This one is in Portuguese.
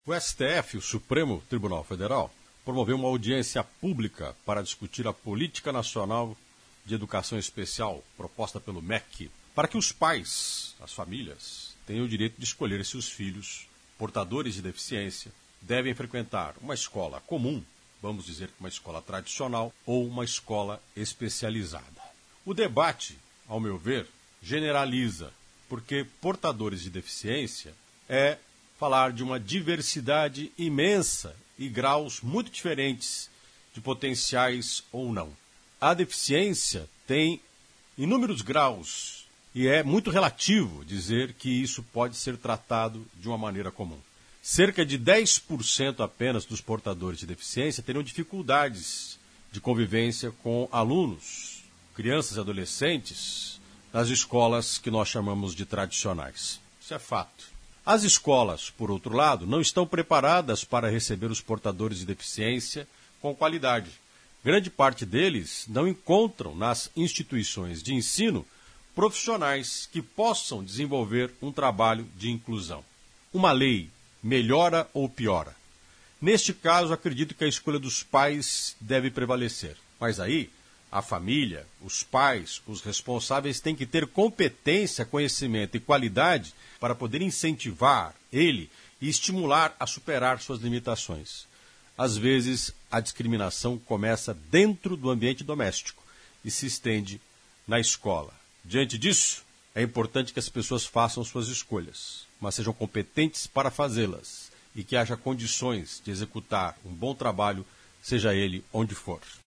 O STF, o Supremo Tribunal Federal, promoveu uma audiência pública para discutir a Política Nacional de Educação Especial, proposta pelo MEC, para que os pais, as famílias, tenham o direito de escolher se os filhos, portadores de deficiência, devem frequentar uma escola comum, vamos dizer uma escola tradicional, ou uma escola especializada. O debate, ao meu ver, generaliza, porque portadores de deficiência é falar de uma diversidade imensa e graus muito diferentes de potenciais ou não. A deficiência tem inúmeros graus e é muito relativo dizer que isso pode ser tratado de uma maneira comum. Cerca de 10% apenas dos portadores de deficiência terão dificuldades de convivência com alunos, crianças e adolescentes, nas escolas que nós chamamos de tradicionais. Isso é fato. As escolas, por outro lado, não estão preparadas para receber os portadores de deficiência com qualidade. Grande parte deles não encontram nas instituições de ensino profissionais que possam desenvolver um trabalho de inclusão. Uma lei melhora ou piora? Neste caso, acredito que a escolha dos pais deve prevalecer. Mas aí, a família, os pais, os responsáveis têm que ter competência, conhecimento e qualidade para poder incentivar ele e estimular a superar suas limitações. Às vezes, a discriminação começa dentro do ambiente doméstico e se estende na escola. Diante disso, é importante que as pessoas façam suas escolhas, mas sejam competentes para fazê-las e que haja condições de executar um bom trabalho, seja ele onde for.